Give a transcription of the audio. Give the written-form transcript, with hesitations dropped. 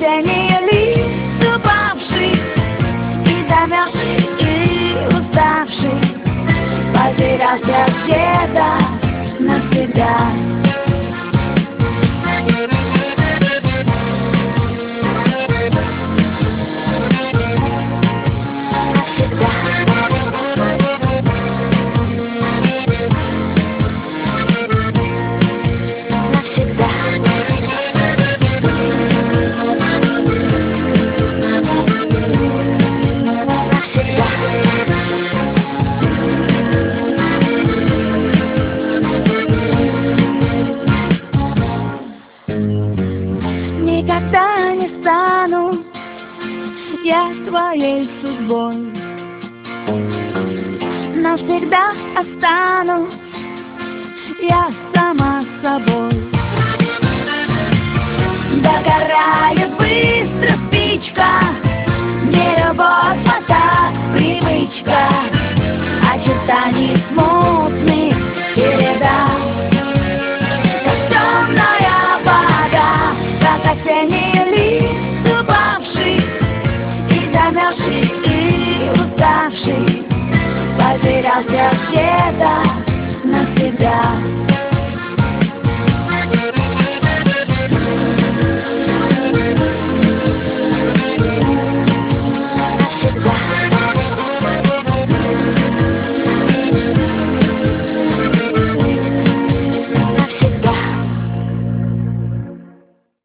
осенний лист упавший и замерзший, и уставший, потерялся где-то навсегда. Никогда не стану я твоей судьбой, навсегда останусь я сама собой. Догорает быстро спичка, не любовь, а так привычка, очертаний смутных череда, как темная вода, как осенний лист упавший и замерзший, и уставший, потерялся где-то навсегда.